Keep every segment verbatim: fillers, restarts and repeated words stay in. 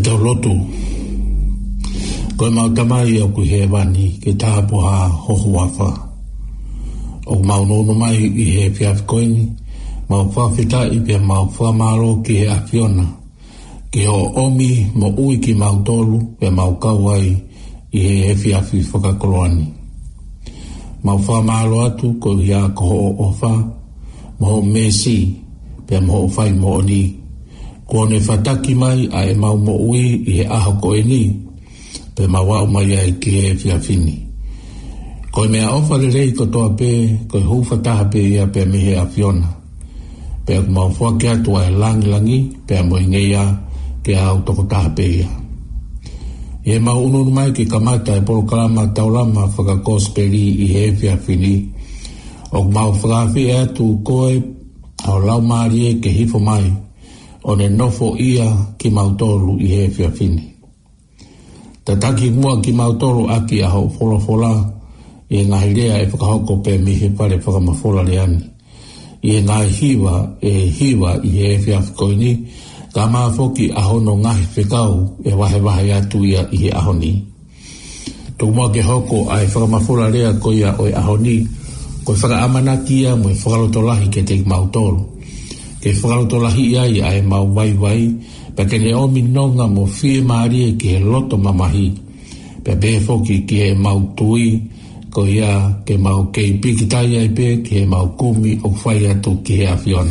tau lotu. Koe mau tamai au ku he wani ke tāpo ha hoho wafa. O mau nono mai i he whiawhi koini, mau whawhita i pia mau whamaro ki he awhiona. Ki ho omi mo ui ki mau tolu pia mau kauai i he he whiawhi whakakoloani. Mau whamaro atu ko hia ko ho ofa, mo ho mesi pia mo ho whai mo oni. Ko ne whataki mai a e mau mo ui i he aho koini, pe mawa o mai ai ki he whiawhini. Ko e mea ofa le rei ko toa pe, ko e hufataha pe ia pe me he awhiona. Pe aku mau whake atu ai langi langi, pe a mo ingeia ke au toko taha pe ia. I he mau ununu mai ki kamata e polo kalama taulama whakakosperi i he whiawhini. O mau whakawhi atu koe au lau maari e ke hifo mai, o ne nofo ia ki mau tolu i he whiawhini. Tataki mua ki mau tolu aki a hau fola fola, i ngahi lea e whakahoko pe mi he pare whakamafola leani. I ngahi hiwa e hiwa i he whiawhikoini, ka maa foki ahono ngahi whekau e wahe wahe atu ia i he ahoni. Tō mua ke hoko ai whakamafola lea ko ia o e ahoni, ko e whakaamanaki ia mo e whakalotolahi ke te mau tolu. Ke whakalotolahi ia i ai mau wai wai, pa ke ne omi nonga mo fie maari e ki he loto mamahi, pa be foki ki he mau tui, ko ia ke mau kei pikitai ai pe ki he mau kumi o whai atu ki he awhiona.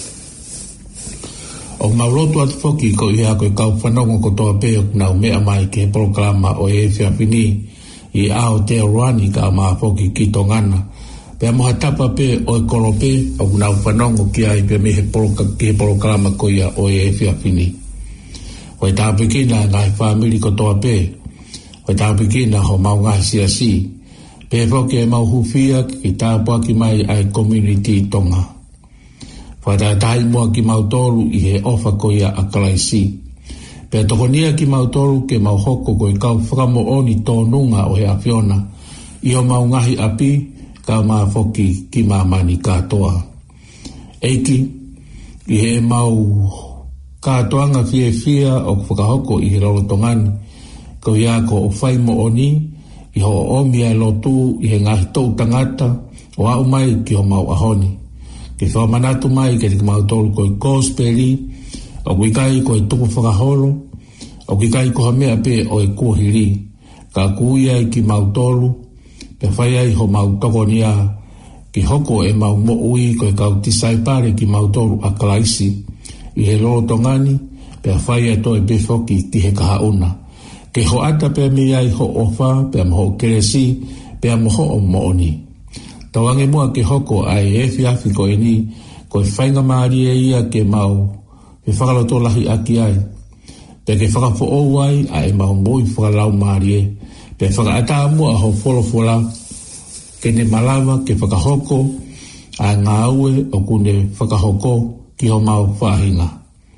O mau lotu atu foki ko ia ko e kau whanongo ko toa pe o nau mea mai ki he programa o e whiawhini i ao te ruani ka maa foki ki tongana. Pea moha tapa pe o e kolo pe o nau whanongo ki ai pe me he programa ko ia o e whiawhini. O e tāpikina ngai whamiri ko toa pe, o e tāpikina ho mau ngai siasi, pe foki e mau hufia ki tāpua ki mai ai community tonga. Whata tai mua ki mau tolu i he ofa ko ia a kalaisi. Pe tokonia ki mau tolu ke mau hoko ko i kau whakamo oni tōnunga o he awhiona, i o mau ngahi api ka maa foki ki maa mani katoa. Eiki, i he mau katoanga fie fia o whakahoko i he rolo tongani, ko ia ko o whai mo oni, i ho omi ai lotu i he ngahi tau tangata, o au mai ki ho mau ahoni. Ke whamanatu mai ke te mau tolu ko i kosperi, o kikai ko i tuku whakaholo, o kikai ko hamea pe o i kuhiri, ka kuia i ki mau tolu, pe whai ai ho mau tokonia, ki hoko e mau mo ui ko i kau tisai pare ki mau tolu a kalaisi, i he lolo tongani, pe whai ai to e befoki ki he kahauna. Ke ho ata pe mi ai ho ofa, pe mo ho keresi, pe mo ho o mo oni. Tawange mua ke hoko ai e whiawhi ko e ni, ko e whainga maari e ia ke mau, e whakaloto lahi aki ai. Pe ke whakafo o ai, a e mau moi whakalau maari e, pe whakaata mua ho folo fola, ke ne malama ke whakahoko, a ngā ue o kune whakahoko ki ho mau whahinga.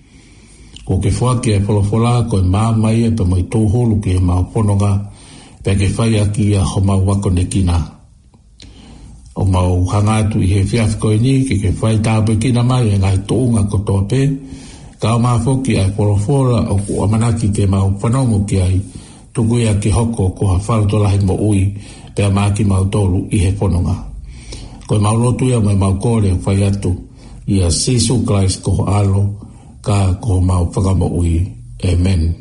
Ko ke whake e folo fola, ko e māmai e pe mai tōholu ke he mau pononga, pe ke whai aki a ho mau wakone kina. O mau hangatu i he whiawhi koe ni, ke ke whai tāpui kina mai e ngai tōunga ko toa pe, ka o maa whoki ai porofola o ku amanaki ke mau whanongo ki ai, tuku ia ki hoko ko ha whalutolahi mo ui, pe a maa ki mau tolu i he whanonga. Ko e mau lotu ia mai mau kore o whai atu, i a sisu klais ko alo, ka ko mau whakamo ui. Amen.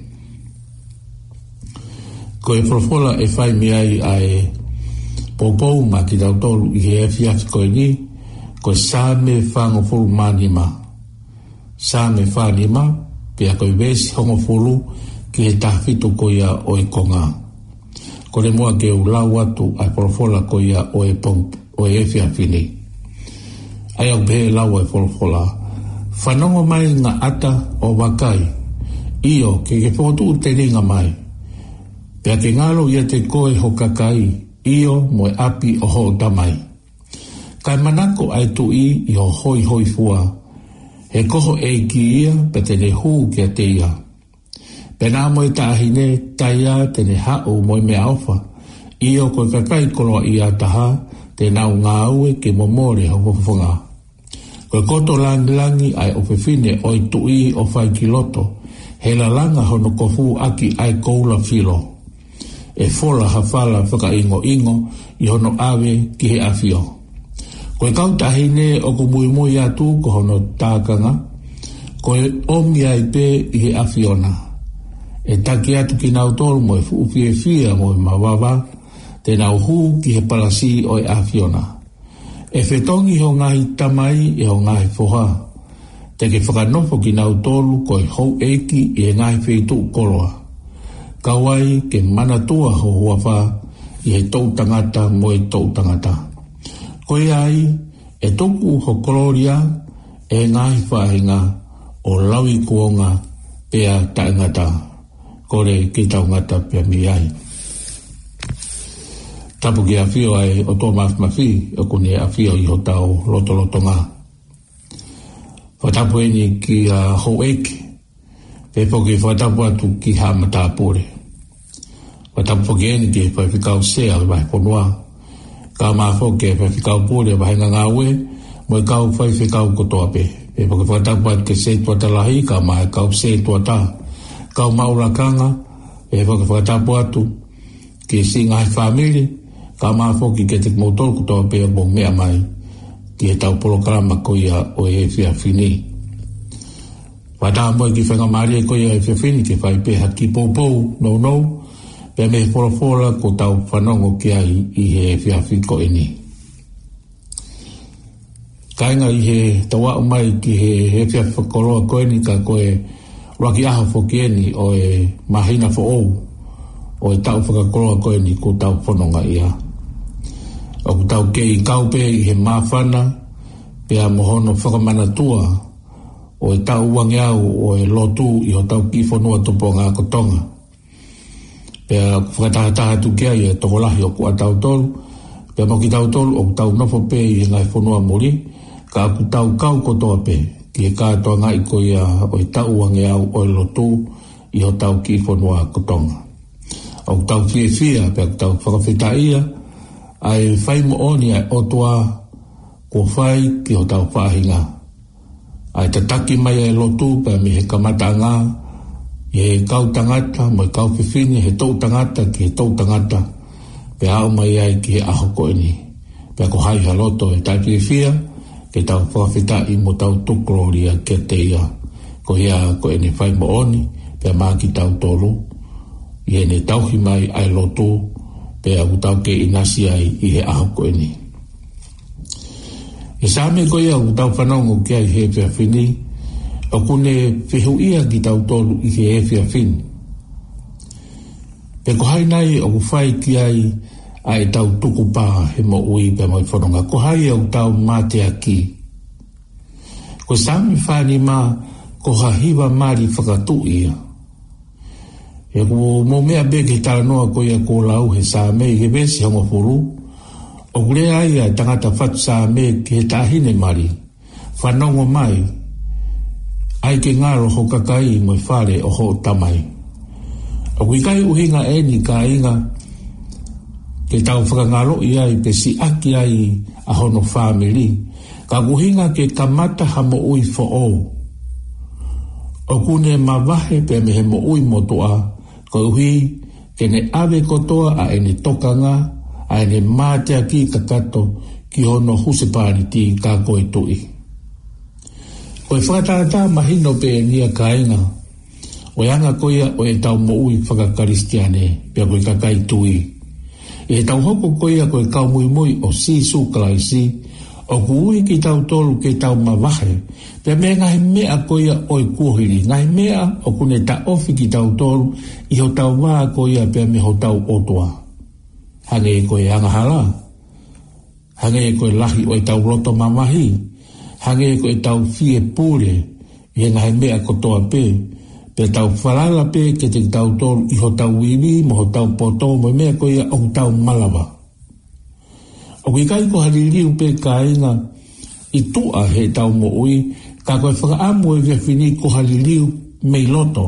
Ko e porofola e whai mi ai ai, Popou ma ki tau tolu i he whiawhi koe ni, ko sā me whango fulu manima. Sā me whanima, pia koe wesi hongo fulu ki he tahwhitu ko ia o e konga. Ko le mua ke ulau atu ai porofola ko ia o e whiawhi ni. Ai au pehe lau ai porofola. Whanongo mai ngā ata o wakai, io ke ke potu te ringa mai. Pia ke ngalo ia te koe ho kakai, io mo e api o ho tamai. Kai manako ai tu i i ho hoi hoi fua. He koho e ki ia pe tene hū kia te ia. Pena mo e tāhine taia tene hao mo e mea ofa. Io koe kakai koloa ia taha te nau ngā ue ke momore ho whawhanga. Koe koto langi langi ai o whewhine o i tu i o whai ki loto. he la langa hono kofu aki ai koula filo. E fola hafala whaka ingo ingo i hono awe ki he awhio. Koe kautahi ne o ko mui mui atu ko hono tākanga, koe omi ai pe i he awhiona. E taki atu ki nau tolu mo e fuupi e fia mo e mawawa, te nau hu ki he palasi o e awhiona. E whetongi ho ngahi tamai e ho ngahi foha. Te ke whakanofo ki nau tolu koe hou eiki i e ngahi wheitu koroa. Kawai ke manatua ho huawha i he tau tangata mo e tau tangata. Koe ai e toku ho koloria e ngahi whahinga o lawi kuonga pea taingata. Kore ki tau ngata pea mi ai. Tapu ki a whio ai o tō mafi mafi o kune a whio i ho tau loto loto ngā. Whatapu eni ki a uh, ho eke, pe poki whatapu atu ki hama tāpore. Whatapu poki eni ki whai whikau sea vai ponua. Ka maa whoke whai whikau pore vai ngā ngāwe, mo i kau whai whikau kotoa pe. Pe poki whatapu atu ke se tua talahi, ka maa e kau se tua tā. Kau maura kanga, pe poki whatapu atu ki si ngai whamiri, ka maa whoki ke te motor kotoa pe o mea mai. Ki he tau polokarama koia o e whia whini. Wata moe ki whenga maria koia e whia whini ke whai peha ki poupou, no no, pe me fora fora ko tau whanongo ki ai i he whia whiko eni. Kainga i he tawa umai ki he he whia whakoroa koe ni ka koe raki aha whoki eni o e mahina fo ou, o e tau whakakoroa koe ni ko tau whanonga iha. O tau ke i kaupe i he mawhana, pe a mohono whakamanatua, o e tau wangi au o e lotu i ho tau kiwhanua tupo ngā kotonga. Pe a whakatahataha tu kia i e tokolahi o kua tau tolu, pe a moki tau tolu o tau nofo pe i he ngai whanua mori, ka aku tau kau kotoa pe, ki he kātoa ngai ko i a o e tau wangi au o e lotu i ho tau kiwhanua kotonga. O tau fie fia, pe a tau whakawhita ia, ai whai mo oni ai otoa ko whai ki o tau whahinga. Ai te taki mai ai lotu pa mi he kamata ngā, i he kau tangata, mo i kau whiwhini, he tau tangata ki he tau tangata, pe hao mai ai ki he aho koeni. Pe ko hai haloto e tai whiwhia, ke tau whawhita i mo tau tukroria ke te ia. Ko hea koeni whai mo oni, pe maa ki tau tolu, i he ne tauhi mai ai lotu, pe a utau ke inasi ai i he aho koe ni. E sa me koe a utau whanongo ki ai he whia whini, o kune whihu ia ki tau tolu i he he whia whini. Pe ko hai nai o whai ki ai ai tau tuku pā he mo ui pe mai whanonga. Ko hai au tau mate aki. Ko sa me whani mā ko hahiwa mari whakatu ia. E ko mo mea be ke tala noa ko ia ko lau he sa me he besi hongo furu. O kule ai a tangata whatu sa me ke he tahine mari. Whanongo mai. Ai ke ngaro ho kakai mo i whare o ho tamai. O kui kai uhinga e ni ka inga ke tau whakangaro i ai pe si aki ai a hono family. Ka uhinga ke kamata hamo ui fo o. O kune mawahe pe me he mo ui motoa. Ko hui, ke ne awe kotoa a ene tokanga, a ene mātea ki kakato ki hono husepari ti ka koe tui. Ko e whakatata mahino pe nia kainga, o anga koia o e tau mo ui whakakaristiane, pia koe kakai tui. E tau hoko koia koe kau mui mui o si sukalaisi, o kui ki tau tolu ke tau mawahe, pe me ngai mea koia oi kuhiri, ngai mea o kune ta ofi ki tau tolu, i ho tau waa koia pe me ho tau otoa. Hange e koe angahala, hange e koe lahi o e tau roto mamahi, hange e koe tau fie pure, i ngai mea kotoa pe, pe tau whalala pe ke te tau tolu, i ho tau wiwi, mo ho tau poto, mo mea koia o tau malawa. O ki kai ko haliliu pe ka inga i tua he tau mo ui, ka koe whakaamu e whini ko haliliu mei loto.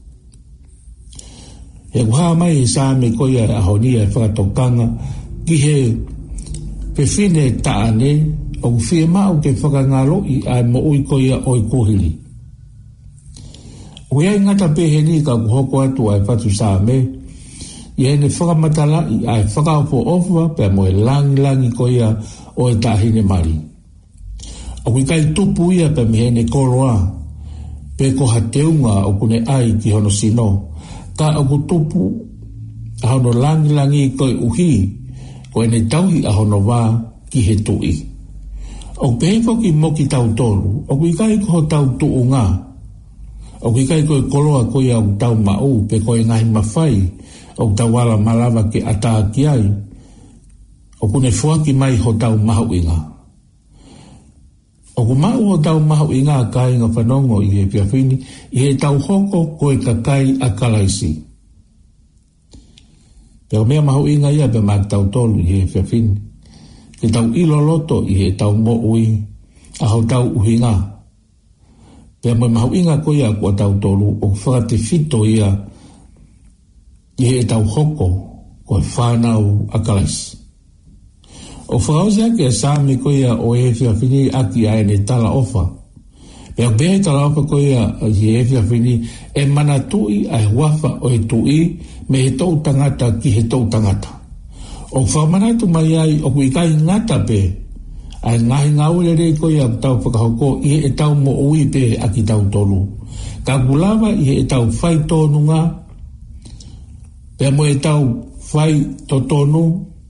E kuha mai e sa me koia a honia e whakatokanga ki he pewhine taane o whie mau ke whakangalo i a mo ui koia oi kohili. O ia ngata pe he ni ka hoko atu ai fatu sa me. Ia ne whakamatala i ai whakaopo ofa pe mo e langi langi ko ia o e tahine mari. O kui kai tupu ia pe me he ne koroa. Pe ko ha teunga o kune ai ki hono sino. Ka o ku tupu a hono langi langi ko i uhi. Ko e ne tauhi a hono wā ki he tui. O peiko ki moki tau tolu. O kui kai ko tau tuu ngā. O kui kai ko e koloa ko ia o tau mau pe ko e ngahi mawhai. O tau wala malawa ke ataa ki ai. O kune fuaki mai ho tau mahu inga. O ku mau ho tau mahu inga kai ngā whanongo i he piawhini. I he tau hoko ko e kakai a kalaisi. Peo mea mahu inga ia pe mak tau tolu i he piawhini. Ke tau ilo loto i he tau mo ui. A ho tau uhinga. Pea mo mahu inga ko ia kua tau tolu. O whakate fito ia. I he tau hoko ko e whanau a kalaisi. O whakausia ke sāmi ko ia o e whiawhini aki ai ne tala ofa. Pea behe tala ofa ko ia i e whiawhini e mana tui ai wafa o e tui me he tau tangata ki he tau tangata. O whamanatu mai ai o kui kai ngata pe ai ngahi ngaure rei ko ia tau whakahoko i he tau mo ui pe aki tau tolu. Ka gulawa i he tau whai tonu ngā. Pea mo e tau whai to tonu.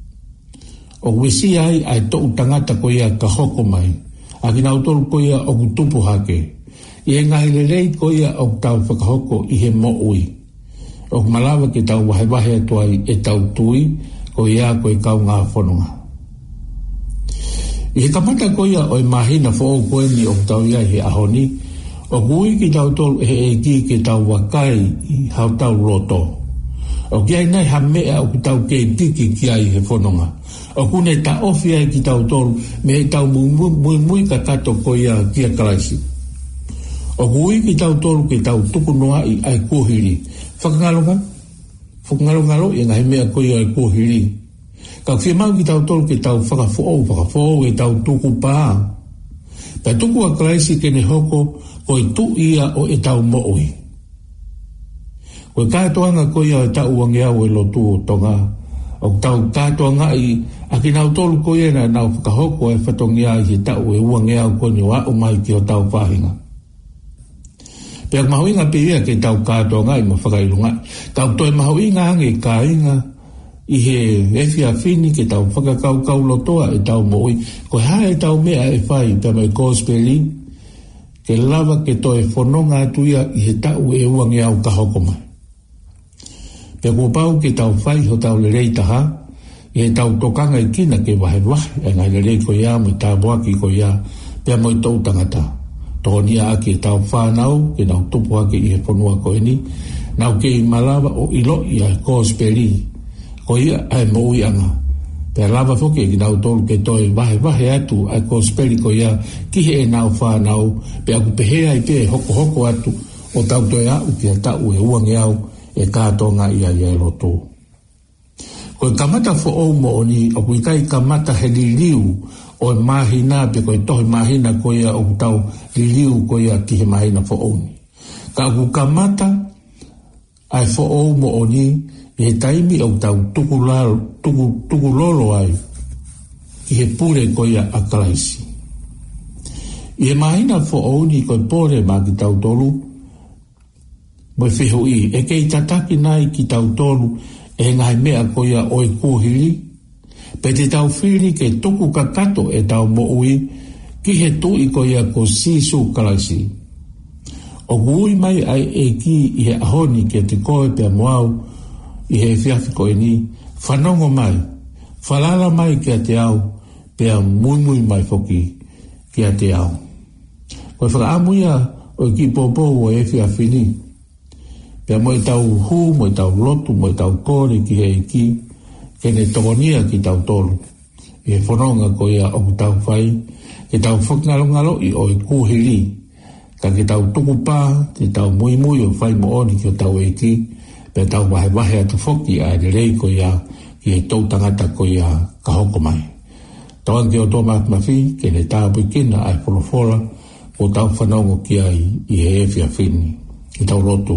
O wisi ai ai tau tangata ko ia ka hoko mai. A ki nau tolu ko ia o kutupu hake. I e ngahi rei ko ia o tau whakahoko i he mo ui. O malawa ki tau wahe wahe atua e tau tui ko ia ko e kau ngā whanonga. I he kamata ko ia o e mahina fo o koe ni o tau ia he ahoni. O kui ki tau tolu he e ki ki tau wakai i hau tau roto. O ki ai nai ha mea o ki tau kei tiki ki ai he whanonga. O kune ta ofi ai ki tau tolu me he tau mui mui mui ka kato ko ia kia kalaisi. O kui ki tau tolu ki tau tuku noa i ai kuhiri. Whakangalonga? Whakangalongalo i ngahi mea ko ia ai kuhiri. Ka whia mau ki tau tolu ki tau whakafoo, whakafoo i tau tuku paa. Pa tuku a kalaisi kene hoko ko i tu ia o e tau mooi. Ko e kātoanga ko ia e tau wangia o e lotu o tonga. O tau kātoanga i a ki nau tolu ko ia na nau whakahoko e whatongia i he tau e uangea o koni o a o mai ki o tau whahinga. Pea mahuinga pe ia ke tau kātoanga i ma whakailunga. Tau toi mahuinga hange ka inga i he ewhia whini ke tau whakakau kau lotoa e tau mooi. Ko hae e tau mea e whai pe mai gospeli ke lava ke toi whanonga atu ia i he tau e uangea o kahoko mai. Pea kua pau ke tau whai ho tau le rei taha, i he tau tokanga i kina ke wahe wahe, e ngai le rei ko ia, mo i tāboaki ko ia, pea mo i tau tangata. Tōni a ke tau whanau, ke nau tupu ake i he whanua ko eni, nau ke i malawa o ilo i a kōsperi, ko ia ai mo ui anga. Pea lava whoke ki nau tolu ke toi wahe wahe atu a kōsperi ko ia, ki he e nau whanau, pea ku pehea i pe hoko hoko atu, o tau toi au ki a tau e uange au, e kātonga ia ia e roto. Ko e kamata fo o mo oni, o kui kai kamata he liliu, o e mahina, pe ko e tohi mahina ko ia o tau liliu ko ia ki he mahina fo oni. Ka ku kamata, ai fo o mo oni, i he taimi o tau tuku, lalo, tuku, tuku lolo ai, i he pure ko ia a kalaisi. I he mahina fo oni ko e pore ma ki tau tolu, mo e whiho i, e kei tataki nai ki tau tolu e ngai mea ko ia o e kuhiri, pe te tau whiri ke tuku kakato e tau mo ui, ki he tui ko ia ko sisu kalaisi. O gui mai ai e ki i he ahoni ke te koe pia moau, i he whiafi ko e ni, whanongo mai, whalala mai ki a te au, pia mui mui mai foki ki a te au. Ko e whakaamuia o ki popo o e whiafi ni, pea mo i tau hu, mo i tau lotu, mo i tau kore ki he iki, ke ne tokonia ki tau tolu. E whanonga ko ia o tau whai, ke tau whakngalongalo i o i kuhiri, ka ke tau tukupā, te tau mui mui o whai mo oni ki o tau iki, pea tau wahe wahe atu whoki a e rei ko ia, ki he tau tangata ko ia ka hoko mai. Tauan ki o tō mafi, ke ne tāpui kina ai polofola, o tau whanongo ki ai i he e whia whini. i tau lotu.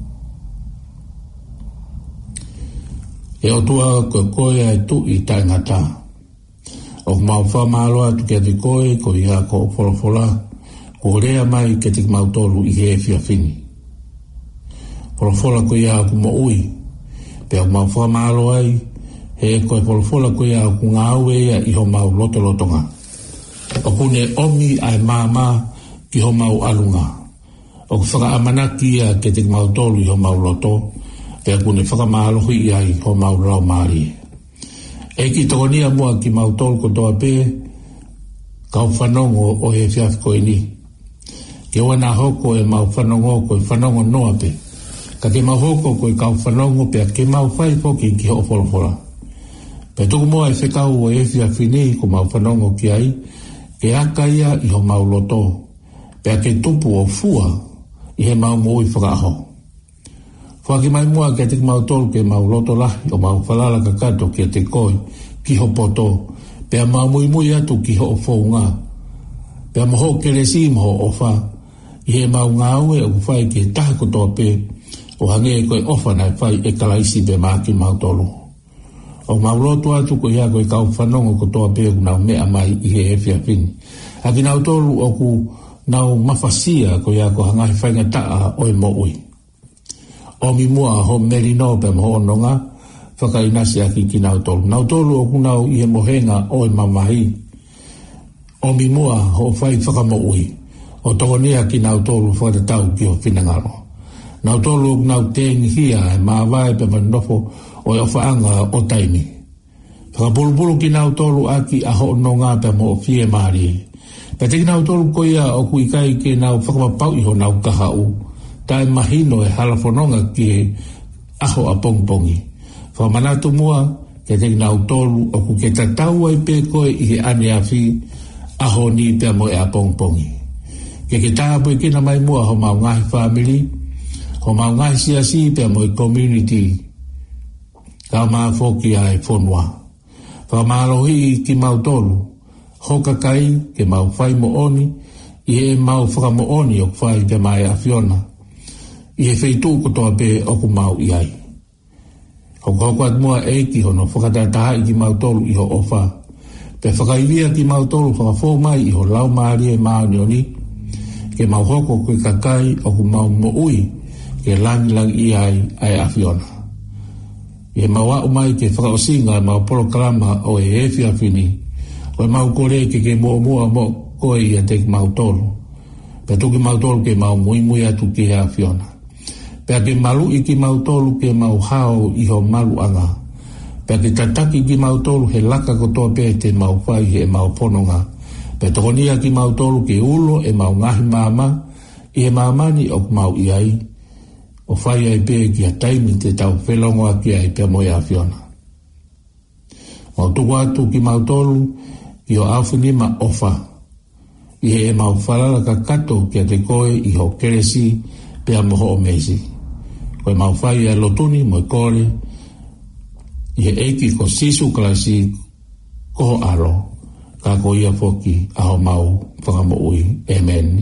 E o tua koe koe ai tu i tai ngata. O mau wha maaloa tu kia te koe, ko i a ko wholofola, ko rea mai ke te mautolu i he fia fini. Wholofola ko i a ku mo ui, pe o mau wha maaloa ai, he koe wholofola ko i a ku ngā ue ia i ho mau loto lotonga. O kune omi ai māma ki ho mau alunga. O ku whaka amanaki ia ke te mautolu i ho mau loto, pe a kune whaka maalohi ia i ho mau rau maari. E ki tokonia mua ki mautolu ko toa pē, kau whanongo o he whiaf koe ni. Ke wana hoko e mau whanongo koe whanongo noa pē. Ka ke mau hoko koe kau whanongo pē ke mau whai poki ki ho wholawhola. Pe tuku mua e whekau o e whiawhine ko mau whanongo ki ai, ke aka ia i ho mau loto, pē ke tupu o fua i he mau moi whakaho. Whaki mai mua ke te mau tolu ke mau loto lahi o mau whalala kakato ke te koe ki ho poto, pea mau mui mui atu ki ho o whaunga. Pea moho ke resi moho ofa, i he mau ngā ue o whai ke taha kotoa pē, o hange e koe ofa nai whai e kalaisi pe maa ki mau tolu. O mau loto atu ko ia koe kau whanongo kotoa pē o nau mea mai i he hefia fini. Aki nau tolu o ku nau mawhasia ko ia ko hangai whainga taa o e mo ui. O mi mua ho merino pe mo nonga whakainasi aki ki nau tolu. Nau tolu o ku nau i he mohenga o e mamahi. O mi mua ho whai whakamo ui. O tokonia ki nau tolu whakatatau ki ho whinangaro. Nau tolu o ku nau tengi hia e maawai pe manofo o e whaanga o taimi. Whakapulupulu ki nau tolu aki a ho nonga pe mo fie maari. Pe te ki nau tolu ko ia o ku ikai ke nau whakamapau i ho nau kahau. Tai mahino e halafononga ki aho a pongpongi. Whamanatu mua, ke te nau tolu o ku ke tatau ai pe koe i he ane a whi, aho ni pia mo e a pongpongi. Ke ke tāpu i kina mai mua ho mau ngahi family, ho mau ngahi siasi pia mo e community, ka maa foki ai whonua. Whamalohi ki mau tolu, hoka kai ke mau whai mo oni, i he mau whakamo oni o whai pia mai a Fiona. I he wheitu ko toa pē o ku mau i ai. Hoko hoko at mua eiki hono whakatataha i ki mau tolu i ho ofa. Pe whakaivia ki mau tolu whakafo mai i ho lau maari e maa nioni. Ke mau hoko koe kakai o ku mau mo ui ke langi langi i ai ai a Fiona. I he mau au mai ke whakaosinga mau polokalama o e e whiawhini. O e mau kore ke ke mua mua mo koe i a te mau tolu. Pe tuki mau tolu ke mau mui mui atu ki hea Fiona. Pea ke malu i ki mau tolu ke mau hao i ho malu anga. Pea ke tataki ki mau tolu he laka kotoa pea te mau whai he mau pononga. Pea tokonia ki mau tolu ke ulo e mau ngahi mama i he mamani o mau iai. O whai ai pea ki a taimi te tau whelongo a ki ai pea moe a Fiona. Mau tuku atu ki mau tolu i ho awhinima ofa. I he e mau whalala ka kato ki a te koe i ho keresi pea moho o meisi. Koe mau whai a lotuni mo i kore, i he eiki ko sisu kalasi koho aro, ka ko ia foki aho mau whakamo ui. Amen.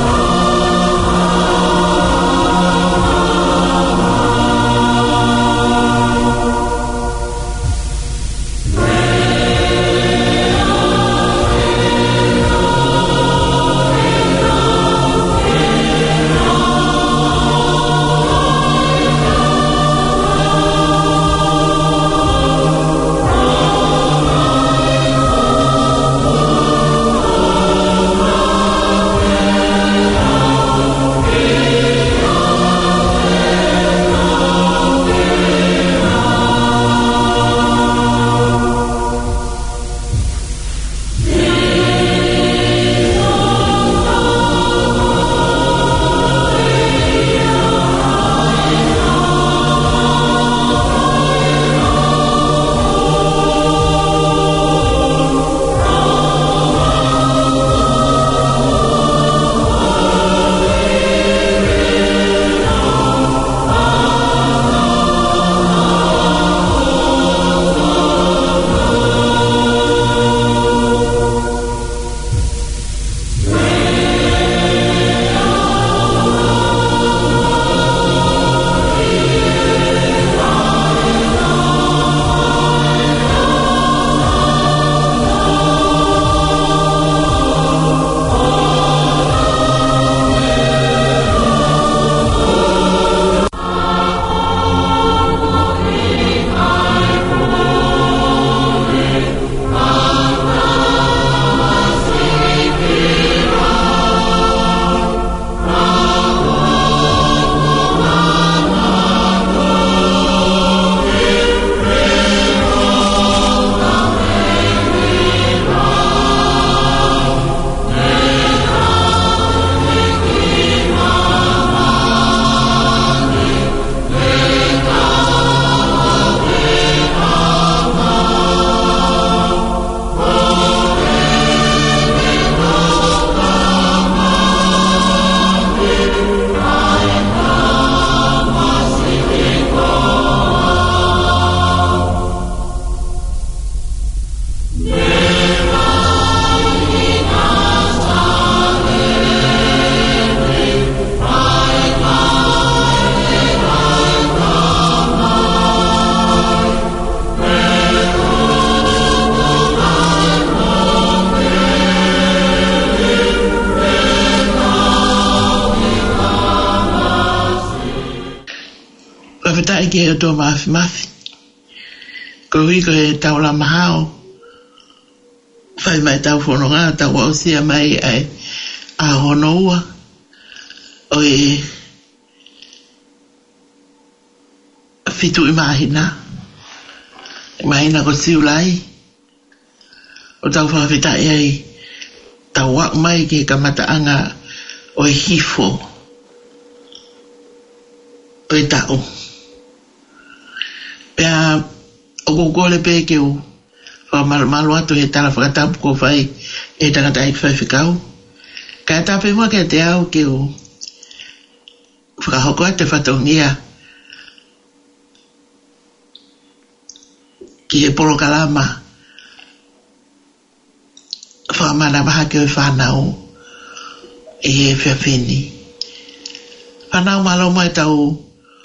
Oh ke o tō mafi mafi. Ko hui ko e tau la mahao. Whai mai tau whono ngā tau au sia mai ai a hono ua. O e fitu i mahina. Mahina ko siulai. O tau whawhita e ai tau wak mai ke kamata anga o e hifo. O e tau. Pea o kukole pe ke u whamalo atu he tala whakatapu ko whai e tangata i whai whikau. Ka tape mua ke te au ke u whakahoko te whatongia ki he polo kalama whamana maha ke o whanau e he whiawhini. Whanau malo mai tau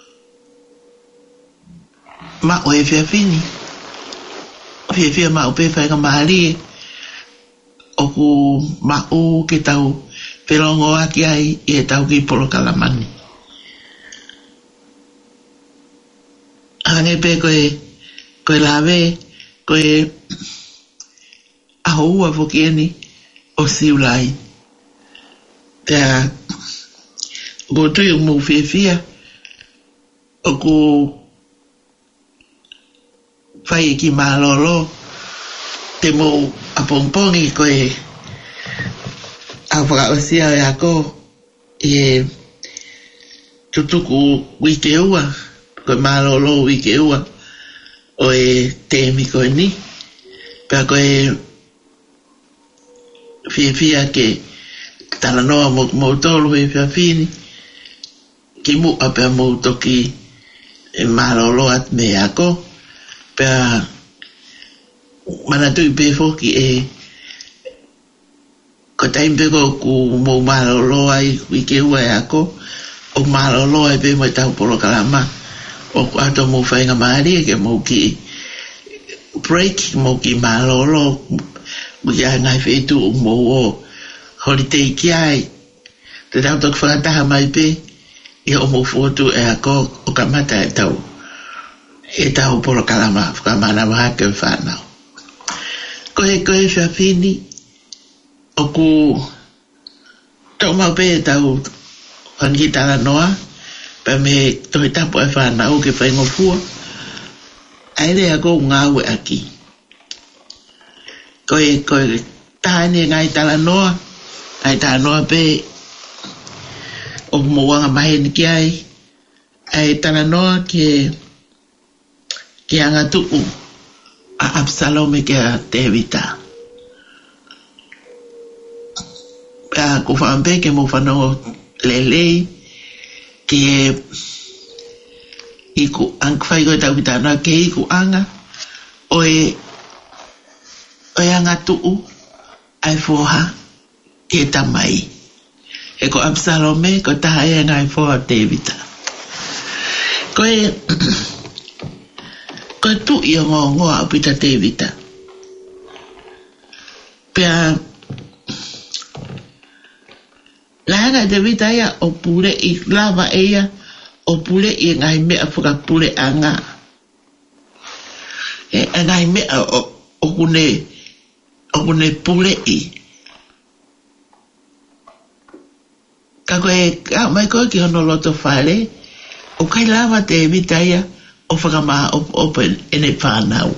ma o e whiawhini. Whiawhia ma o pe whainga mahari o ku ma o ke tau pelongo aki ai e tau ki polo kalamani. Hange pe koe koe lawe koe aho ua fokieni o siulai. Pea ko tui o mu whiawhia o ku whai ki malolo te mo apongpongi koe a whakaosia e ako e tutuku wike ua koe malolo wike ua o e temi koe ni pea koe whiawhia ke tala noa mautolo e whiawhini ki mu apea mautoki e malolo at me ako pea mana tui pefo ki e ko taimpe ko ku mo malolo ai wike ua e ako o malolo ai pe mo tau polo kalama o ato mo whainga maari ke mo ki break mo ki malolo mo ki a ngai whetu o mo o holiday ki ai te tau tok whakataha mai pe e o mo fotu e ako o kamata e tau e tau polo kalama whakamana maha ke whanau. Koe koe whiawhini o ku tau mau pe e tau whanhitara noa pa me tohi tapu e whanau ke whaingo fua aere a kou ngāu e aki. Koe koe tāne ngai tala noa ngai tala noa pe o mwanga maheni ki ai ai tala noa ke ki anga tuku a Absalome ke a Tevita. Pea ku whampe ke mo whanau lelei ke iku angwhai koe tau kitana ke iku anga o e o e anga tuku ai foha ke tamai. E ko Absalome ko taha e anga ai foha Tevita. Koe ko tu ia ngo ngo apita Tevita. Pea langa Tevita ia o pule i lava ia o pule i ngai mea whaka pule anga. E ngai mea o, o kune o kune pule i. Ka koe, ka mai koe ki hono loto whare o kai lava Tevita ia o whakamaha open ene whanau.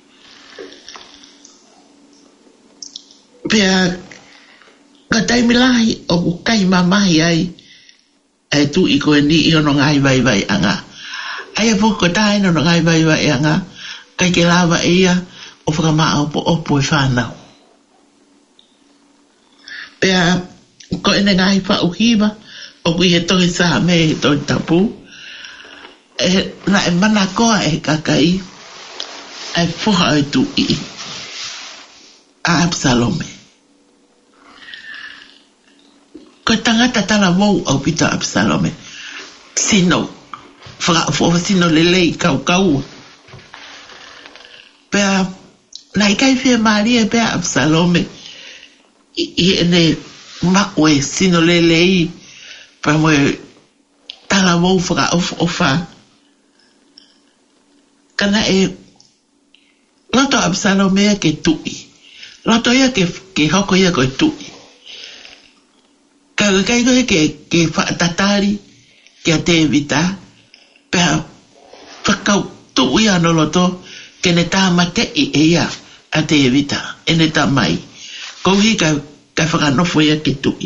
Pea, ka taimi lahi o ku kai mamahi ai, ai tu i koe ni i ono ngai vai vai anga. Ai a poko tae no ngai vai vai anga, kai ke lava ia o whakamaha opo opo e whanau. Pea, ko ene ngai wha uhiwa, o kui he tohi saha me he tohi tapu, e na e mana koa e kakai e foha e tu i a Absalome. Ko tangata tala wou au pita Absalome sino whaka fofa sino lelei kau kau pea na i kai whia Maria pea Absalome i, i ene makwe sino lelei pea moe tala wou whaka ofa ofa kana e loto Absalomea ke tui loto ia ke ke hoko ia ko tui ka kai ko ke ke tatari ke te vita pe fakau tui ano loto ke ne ta mate i ia a te vita ene ta mai ko hi ka ka fakano fo ia ke tui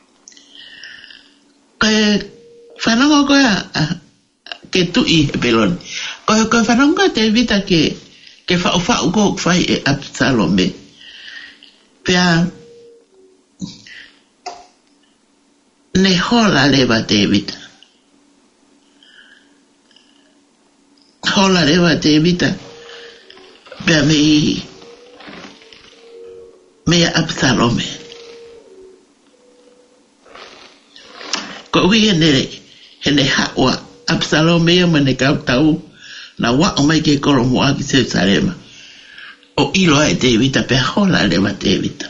ka fanango ko ke tui pelon ko ko fanango te vita ke ke fa fa ko fai e Absalome pea ne hola leva David hola leva David pea me me Absalome ko wi ne ne hawa Absalome me ne ka tau na wa o mai ke koro mo aki se sarema o ilo e David pe hola leva David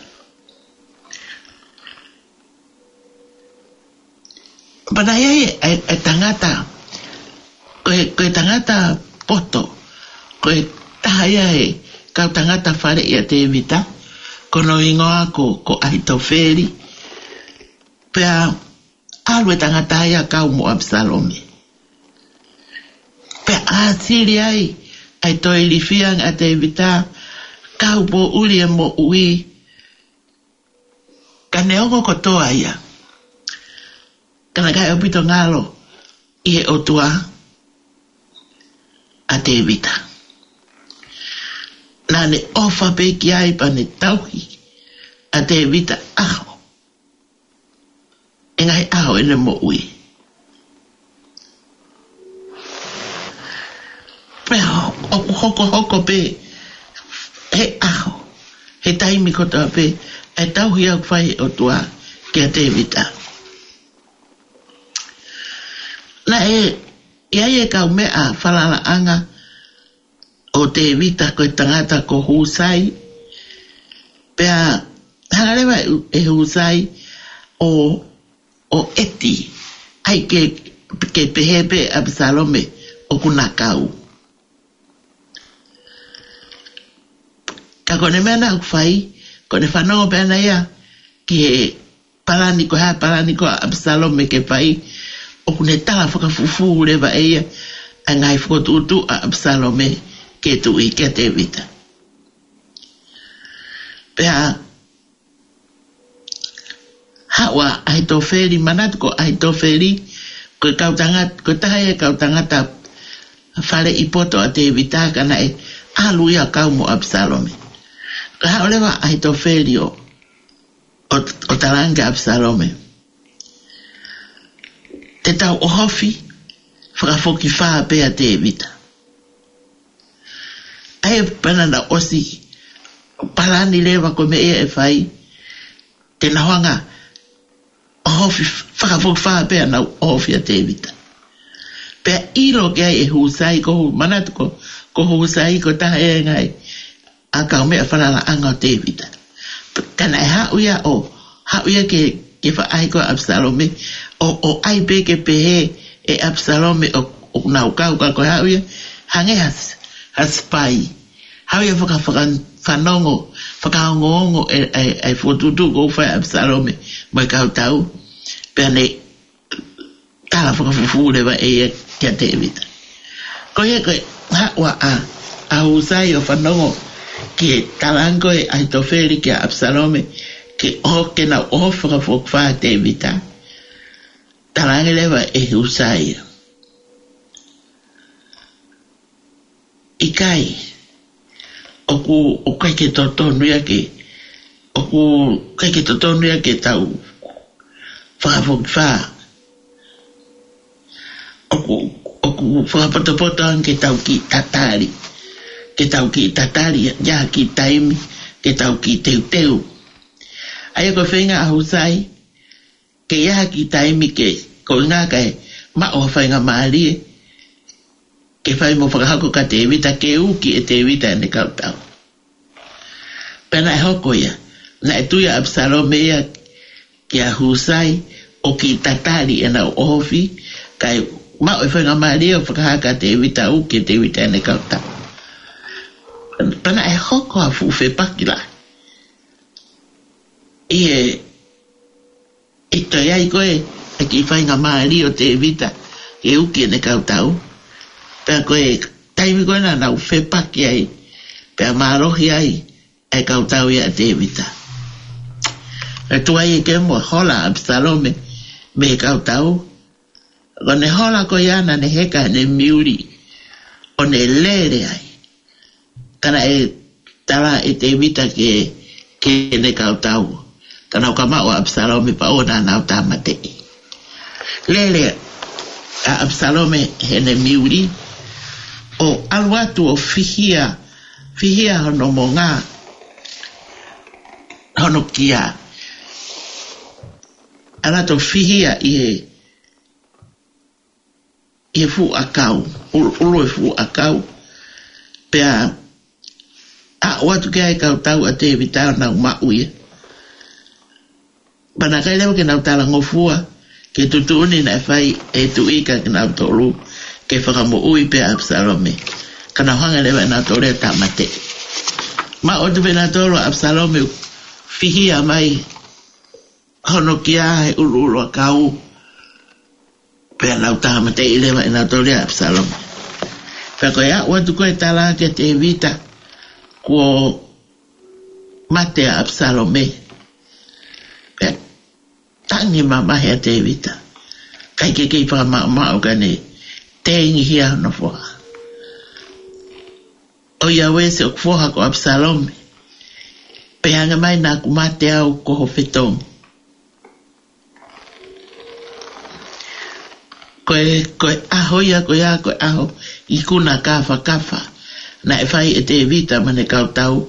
Pada ia e tangata koe koe tangata poto koe tahaya e kau tangata whare ia David kono ingoa ko ko Ahitofeli pea alwe tangata ia kau mo Absalome pe a siri ai ai toi lifiang a te vita kau po uli mo ui ka neongo kotoa ia kana kai opito ngalo i e otua a te vita na ne ofa pe ki ai pa ne tauhi a te vita aho e ngai aho ene mo ui Pero o hoko hoko pe he aho he taimi kotoa pe e tauhi au whai o tua ki a te vita na e ia e kau mea whalala anga o te vita koe tangata ko Husai pea hangarewa e Husai o o eti ai ke ke pehepe Absalome o kunakau ka kone mea na ukwhai kone whanongo pēna ia ki palani ko ha palani ko Absalome ke whai o kune tala whakafufu rewa eia a ngai whakotutu a Absalome ke tu i ke te vita pea hawa Ahitofeli manatu ko Ahitofeli ko kautangata ko tahaia kautangata whare i poto a te vita kana e alu ia kau mo Absalome ka haolewa Ahitofeli o o talanga Absalome te tau ohofi whakafoki whaa pe a te vita ai pana na osi palani lewa ko me e whai te nawanga ohofi whakafoki whaa pe a na ohofi a te vita pe iro ke ai e Husai ko manatu ko ko Husai ko taha e ngai a kau mea whanala anga o te vita kana e hauia o hauia ke ke wha ai ko Absalome o o ai pe ke pehe e Absalome o o nau kau ka ko hauia hange has has pai hauia whaka whaka whanongo whaka ongo e e e whotutu ko whai Absalome mai kau tau pea ne tala whaka fufu lewa e kia te vita ko ia koe haua a a Husai o whanongo ke talango e Ahitofeli ke Absalome ke o ke na o whaka whakawha te vita talange lewa e Husai i kai o ku o kai ke totonu ia ke o ku kai ke totonu ia ke tau whaka whakawha o ku o ku whakapotopoto ke tau ki tatari ke tau ki tatari ya ki taimi ke tau ki teu teu ai ko whenga a Husai ke ya ki taimi ke ko ngā kai ma o whainga maari ke whai mo whakahako ka te vita ke uki e te vita ne kautau pena e hoko ia na e tuia Absalome ia ki a Husai o ki tatari e na ohofi kai ma o whainga maari o whakahaka te wita u ke te wita ene kauta. Pana e hoko a fuwhe pakila. I e i toi ai koe e ki whainga maari o te wita ke u ke ene kauta u. Pea koe taimi koe na nau whepaki ai. Pea marohi ai e kauta u ia te wita. E tuai e ke mo hola Absalome me kauta u. Kone hola ko yana ne heka ne miuri o ne lere ai. Kana e tala e te wita ke ke ne kautau. Kana o kama o Absalome pa o na nau tamate. Lere a Absalome he ne miuri o alwatu o fihia fihia hono mo ngā hono kia. Alato fihia i he e fu akau ulo e fu akau pea a watu kia e kautau a te vitao na umauia pana kai lewa ke nau tala ngofua ke tutuuni na fai e tuika ke nau tolu ke whakamo ui pea Absalome kana hanga lewa na tole tamate ma o tuwe na tolo Absalome fihia mai hono kia e ulo ulo akau pea lau taha te ilewa e nau tole Absalome. Pea koe a watu koe tala ke te vita kuo mate a Absalome. Pea tangi mamahe a te vita. Kai ke kei paa maa maa o kane te ingi hia no foha. O ia wese o kufoha ko Absalome. Pea anga mai na ku mate au koho whetong. Koe, koe aho ia, koe a, koe aho, i kuna kafa kafa, na e whai e te vita mane kautau.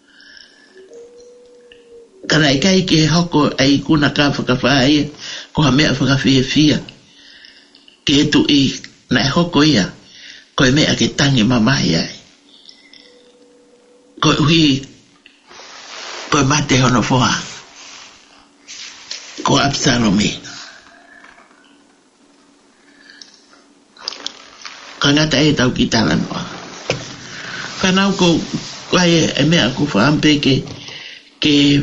Kana i kai ke hoko e i kuna kafa kafa aia, ko ha mea whakawhia fia. Ke etu i, na e hoko ia, koe mea ke tangi mamahi ai. Koe uhi, koe mate hono foha, ko Absalome. Kangata e tau ki tala noa. Whanau ko koe e mea ku whaampe ke ke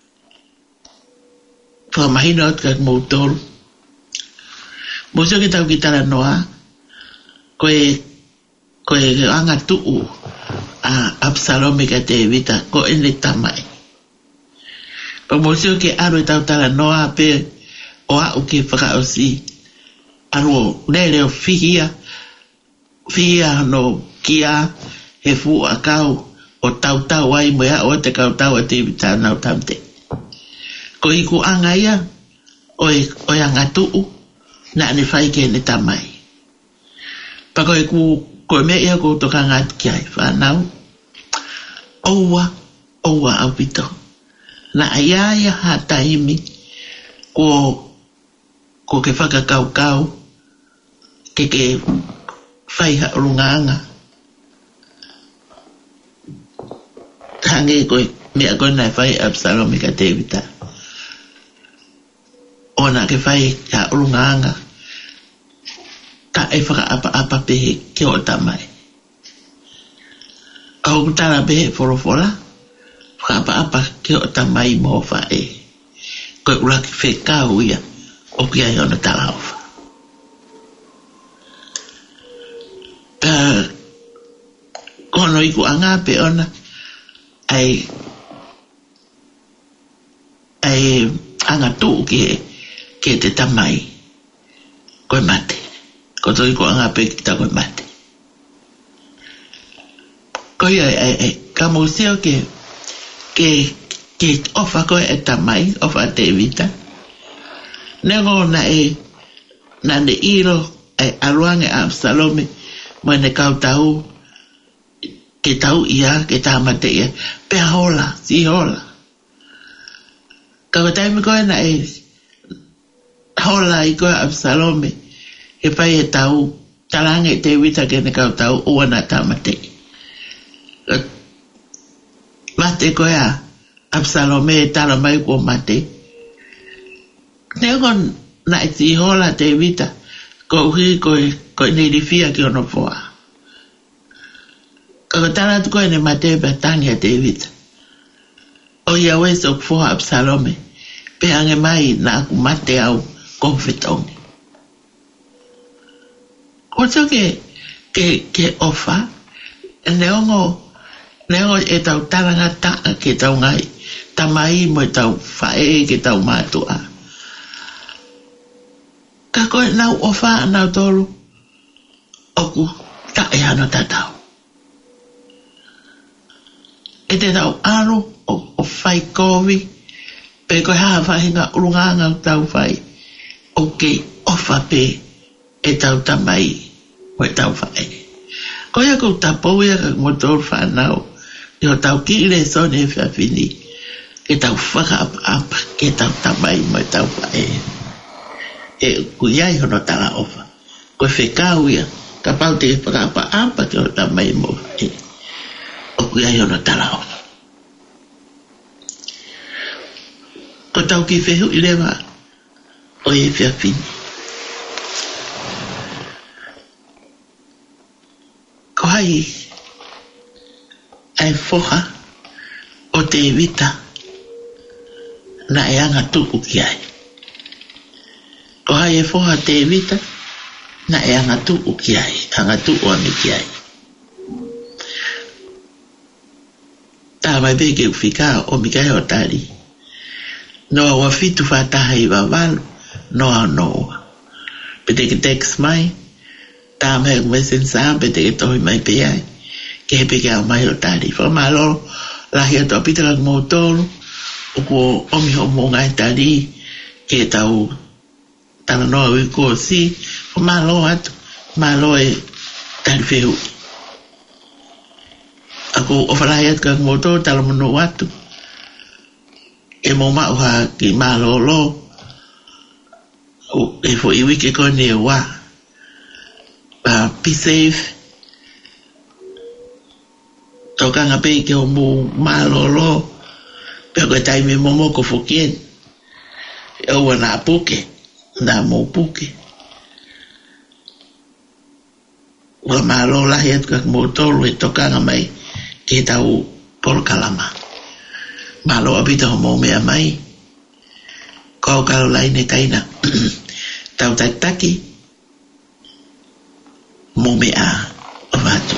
whamahina ot kak moutoru. Mosio ke tau ki tala noa koe koe anga tuu a Absalome ka te vita ko ene tamai. Pa mosio ke aro e tau tala noa pe o au ke whakaosi aro lere o fihia fia no kia he fu akau o tau tau ai mea o te kau tau a te vita nau tamte. Ko i ku anga ia o e anga tuu na ne whai ke ne tamai. Pa ko i ku ko mea ia ko toka ngat kiai whanau oua oua au pito. Na aia ia ha taimi ko ko ke whaka kau kau ke ke whai ha urungaanga. Hange koe, mea koe nai whai Absalome ka te vita. Ona ke whai ha urungaanga. Ka e whaka apa apa pehe ke o tamai. Au kutara pehe whorofora. Whaka apa apa ke o tamai mo whae. Koe uraki whe kau ia. O kia i ona tala ofa. Uh, kono iku anga pe ona ai ai anga tu ke ke te tamai koe mate koto iku anga pe kita koe mate koe ai ai ai ka museo ke ke ke ofa koe e tamai ofa te vita nengo na e na ne iro ai aruange Absalome mai ne kau tau ke tau ia ke tamate ia pe hola si hola ka taimi koe na e hola i koe Absalome e pai e tau talange te wita ke ne kau tau ua na tamate mate koe a Absalome e tala mai kua mate nengon na e si hola te wita ko hui ko ko ni di fia ki ono foa ko tala tu ko ne mate Betania David o ia weso foa Absalome pe ange mai na ku mate au konfetoni ko so ke ke ke ofa neongo neongo e tau taranga ta ke tau ngai tamai mo tau fae ke tau matua ka koe nau ofa nau tolu oku ta e ano tatau e te tau aro o, o fai kovi pe koe haa whahinga urunganga o tau fai o ke ofa pe e tau tamai mo e tau fai koe a kou tapou ia ka motor whanau i o tau ki le sone e whiawhini ke tau whaka ap ap ke tau tamai mo e tau fai e kuiai hono tala ofa koe whekau ia ka pau te whaka ap ap ke o tamai mo fai o kuiai hono tala ofa ko tau ki whehu i lewa o e whiawhini ko hai ai foha o te evita na e anga tuku ki ai ko hai e foha te evita na e anga tuku ki ai anga tuku ame ki ai ta mai beke ufika o mikai o tari no a wafitu whataha i wawalu no a noa pete ke text mai ta mai mesen sa pete ke tohi mai pe ai ke he peke au mai o tari wha malo lahi ato apita kak motoro o ko omi ho mo ngai tari ke tau tala noa ui ko si wha malo atu malo e tari whehu ako o whalahi atu kak motoro tala mano atu e mo mau ha ki malo lo o e fo iwi ke kone e wa uh, be safe tokanga pe ke o mo malo lo pe ko tai me momo ko fokien e o na puke na mo puke o malo la het ka mo tolo e tokanga mai ke tau por kalama malo abita mo mea mai ko Caroline kaina tau tataki mo mea avatu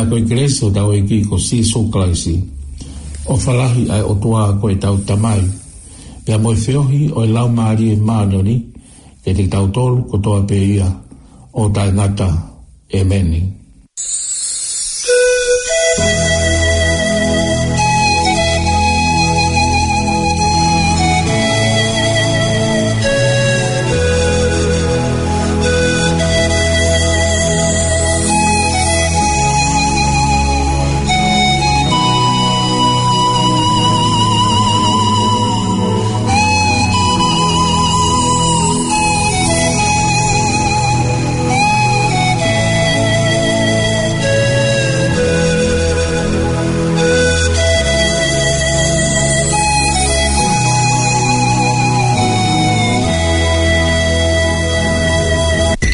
a koe kreso tau e ki ko si suklaisi. O falahi ai o tua koe tau tamai. Pea moe whiohi o e lau maari e maanoni, e te tau tolu ko toa pe ia o tai ngata e meni.